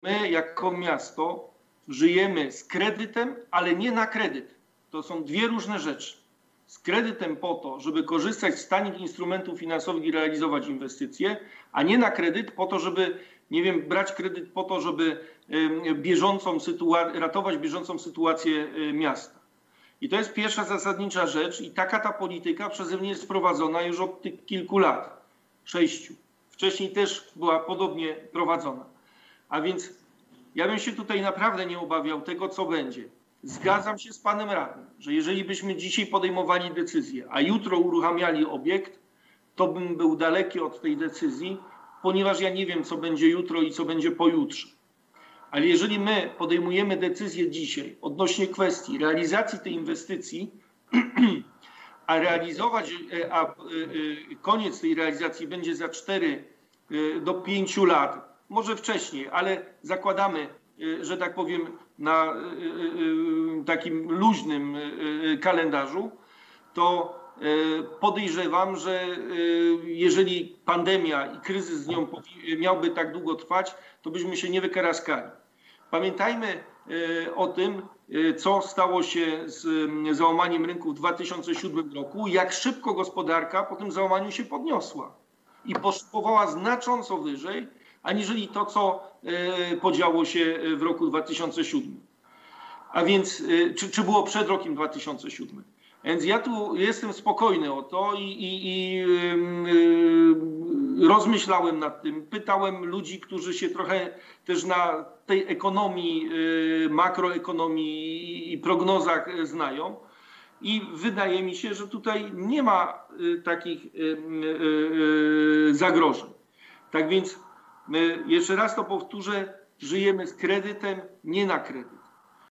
My jako miasto żyjemy z kredytem, ale nie na kredyt. To są dwie różne rzeczy. Z kredytem po to, żeby korzystać z tanich instrumentów finansowych i realizować inwestycje, a nie na kredyt po to, żeby, nie wiem, brać kredyt po to, żeby ratować bieżącą sytuację miasta. I to jest pierwsza zasadnicza rzecz i taka ta polityka przeze mnie jest prowadzona już od tych kilku lat, 6. Wcześniej też była podobnie prowadzona. A więc ja bym się tutaj naprawdę nie obawiał tego, co będzie. Zgadzam się z panem radnym, że jeżeli byśmy dzisiaj podejmowali decyzję, a jutro uruchamiali obiekt, to bym był daleki od tej decyzji, ponieważ ja nie wiem, co będzie jutro i co będzie pojutrze. Ale jeżeli my podejmujemy decyzję dzisiaj odnośnie kwestii realizacji tej inwestycji, a koniec tej realizacji będzie za 4 do 5 lat, może wcześniej, ale zakładamy, że tak powiem, na takim luźnym kalendarzu, to podejrzewam, że jeżeli pandemia i kryzys z nią miałby tak długo trwać, to byśmy się nie wykaraskali. Pamiętajmy o tym, co stało się z załamaniem rynku w 2007 roku, jak szybko gospodarka po tym załamaniu się podniosła i poszybowała znacząco wyżej, aniżeli to, co podziało się w roku 2007. A więc, czy było przed rokiem 2007. Więc ja tu jestem spokojny o to i rozmyślałem nad tym. Pytałem ludzi, którzy się trochę też na tej ekonomii, makroekonomii i prognozach znają. I wydaje mi się, że tutaj nie ma takich zagrożeń. Tak więc jeszcze raz to powtórzę, żyjemy z kredytem, nie na kredyt.